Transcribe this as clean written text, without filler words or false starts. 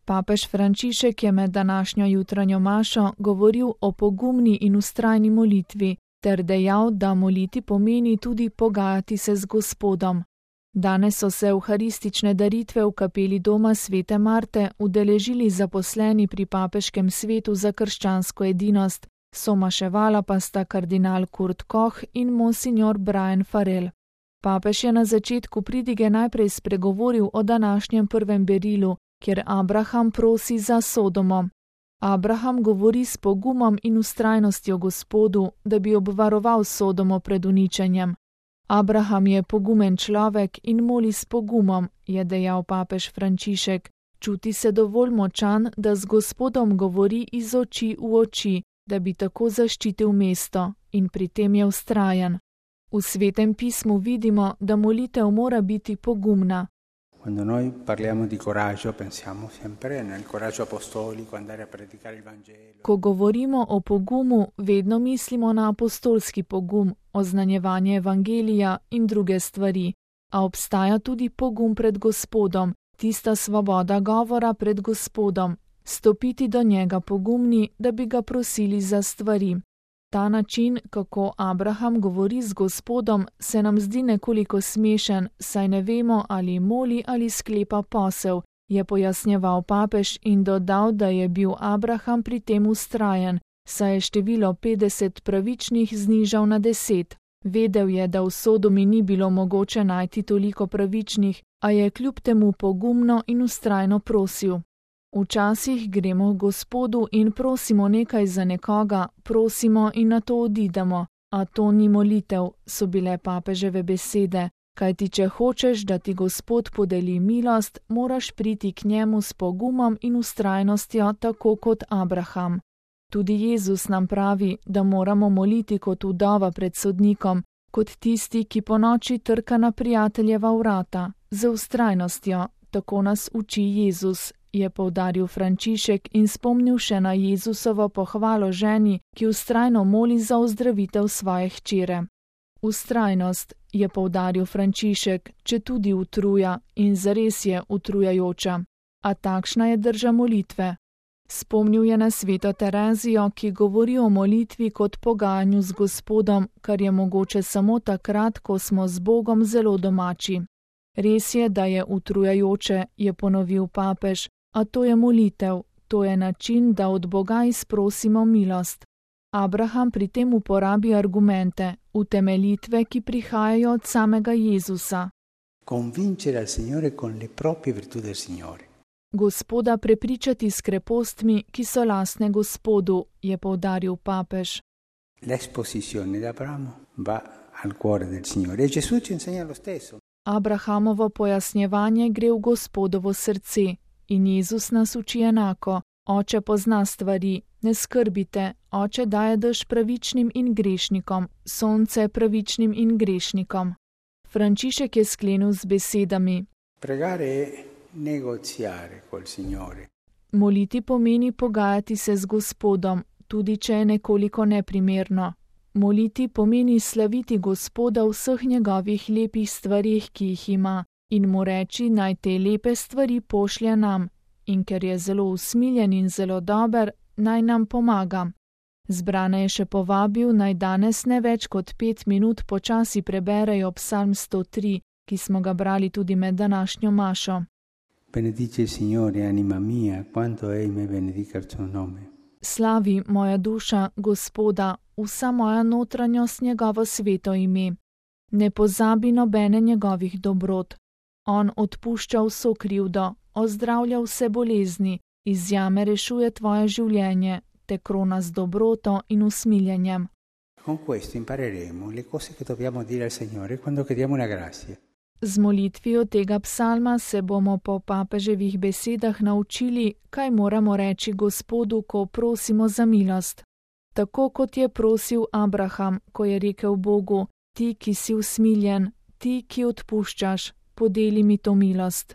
Papež Frančišek je med današnjo jutranjo mašo govoril o pogumni in vztrajni molitvi ter dejal, da moliti pomeni tudi pogajati se z Gospodom. Danes so se evharistične daritve v kapeli doma Svete Marte udeležili zaposleni pri Papeškem svetu za krščansko edinost, somaševala pa sta kardinal Kurt Koch in monsignor Brian Farrell. Papež je na začetku pridige najprej spregovoril o današnjem prvem berilu, kjer Abraham prosi za Sodomo. Abraham govori s pogumom in vztrajnostjo Gospodu, da bi obvaroval Sodomo pred uničenjem. Abraham je pogumen človek in moli s pogumom, je dejal papež Frančišek. Čuti se dovolj močan, da z Gospodom govori iz oči v oči, da bi tako zaščitil mesto, in pri tem je vztrajen. V Svetem pismu vidimo, da molitev mora biti pogumna. Quando noi parliamo di coraggio, pensiamo sempre nel coraggio apostolico, andare a predicare il Vangelo. Ko govorimo o pogumu, vedno mislimo na apostolski pogum, oznanjevanje evangelija in druge stvari. A obstaja tudi pogum pred Gospodom, tista svoboda govora pred Gospodom, stopiti do njega pogumni, da bi ga prosili za stvari. Ta način, kako Abraham govori z Gospodom, se nam zdi nekoliko smešen, saj ne vemo, ali moli ali sklepa posel, je pojasnjeval papež in dodal, da je bil Abraham pri tem vztrajen, saj je število 50 pravičnih znižal na 10. Vedel je, da v Sodomi ni bilo mogoče najti toliko pravičnih, a je kljub temu pogumno in vztrajno prosil. Včasih gremo k Gospodu in prosimo nekaj za nekoga, prosimo in nato odidemo, a to ni molitev, so bile papeževe besede, kajti če hočeš, da ti Gospod podeli milost, moraš priti k njemu s pogumom in vztrajnostjo, tako kot Abraham. Tudi Jezus nam pravi, da moramo moliti kot vdova pred sodnikom, kot tisti, ki ponoči trka na prijateljeva vrata, z vztrajnostjo, tako nas uči Jezus, je poudaril Frančišek in spomnil še na Jezusovo pohvalo ženi, ki vztrajno moli za ozdravitev svoje hčere. Vztrajnost, je poudaril Frančišek, četudi utruja in zares je utrujajoča, a takšna je drža molitve. Spomnil je na sveto Terezijo, ki govori o molitvi kot pogajanju z Gospodom, kar je mogoče samo takrat, ko smo z Bogom zelo domači. Res je, da je utrujajoče, je ponovil papež, a to je molitev, to je način, da od Boga izprosimo milost. Abraham pri tem uporabi argumente, utemeljitve, ki prihajajo od samega Jezusa. Convincere al Signore con le proprie virtù del Signore. Gospoda prepričati s krepostmi, ki so lastne Gospodu, je poudaril papež. L'esposizione di Abramo va al cuore del Signore e Gesù ci insegna lo stesso. Abrahamovo pojasnjevanje gre v Gospodovo srce in Jezus nas uči enako. Oče pozna stvari, ne skrbite, Oče daje dež pravičnim in grešnikom, sonce pravičnim in grešnikom. Frančišek je sklenil z besedami: Pregare è negoziare col Signore. Moliti pomeni pogajati se z Gospodom, tudi če je nekoliko neprimerno. Moliti pomeni slaviti Gospoda v vseh njegovih lepih stvarih, ki jih ima, in mu reči, naj te lepe stvari pošlje nam, in ker je zelo usmiljen in zelo dober, naj nam pomaga. Zbrane je še povabil, naj danes ne več kot 5 minut počasi preberejo Psalm 103, ki smo ga brali tudi med današnjo mašo. Benedice il Signore, anima mia, quanto ei me benedica il suo nome. Slavi moja duša Gospoda, vsa moja notranjost njegovo sveto ime. Ne pozabi nobene njegovih dobrot. On odpušča vso krivdo, ozdravlja vse bolezni, iz jame rešuje tvoje življenje, te krona z dobroto in usmiljenjem. Con questo impareremo le cose che dobbiamo dire al Signore quando chiediamo la grazia. Z molitvijo tega psalma se bomo po papeževih besedah naučili, kaj moramo reči Gospodu, ko prosimo za milost. Tako kot je prosil Abraham, ko je rekel Bogu: Ti, ki si usmiljen, ti, ki odpuščaš, podeli mi to milost.